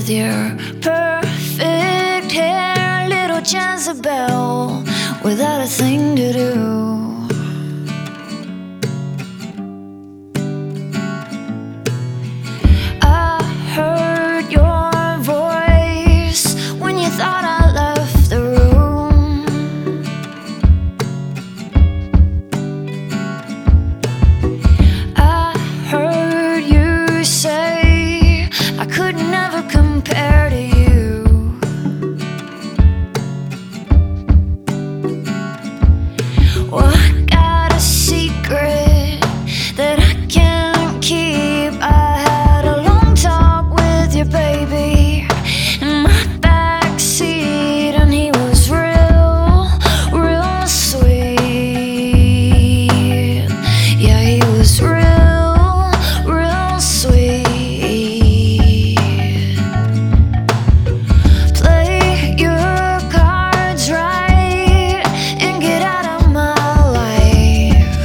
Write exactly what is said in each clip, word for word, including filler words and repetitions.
with your perfect hair, little Jezebel, without a thing to do. I heard your voice when you thought I left the room. I heard you say I could never compare to you. Well, I got a secret that I can't keep. I had a long talk with your baby in my backseat, and he was real, real sweet. Yeah, he was real, real sweet. Play your cards right and get out of my life.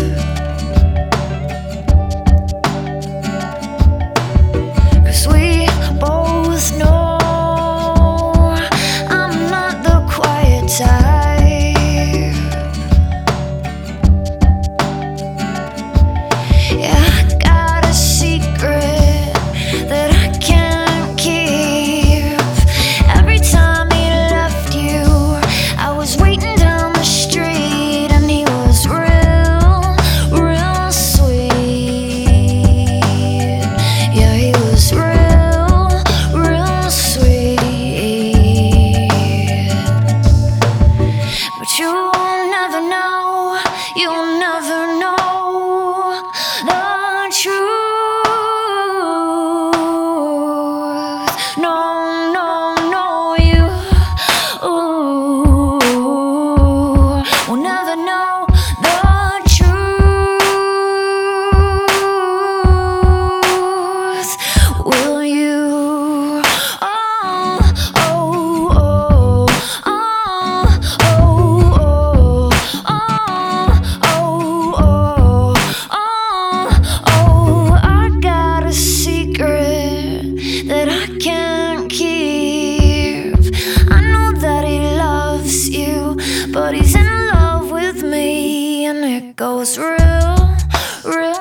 'Cause we both know I'm not the quiet type. Yeah, I got a secret that I can't keep. Every time he left you, I was waiting down the street, and he was real, real sweet. Yeah, he was real, real sweet. But you'll never know, you'll never know the truth. No, no, no, you ooh, will never know the truth. Will you? Oh, oh, oh, oh, oh, oh, oh, oh, oh, oh. I got a secret that I can't keep. I know that he loves you, but he's in love with me, and it goes real, real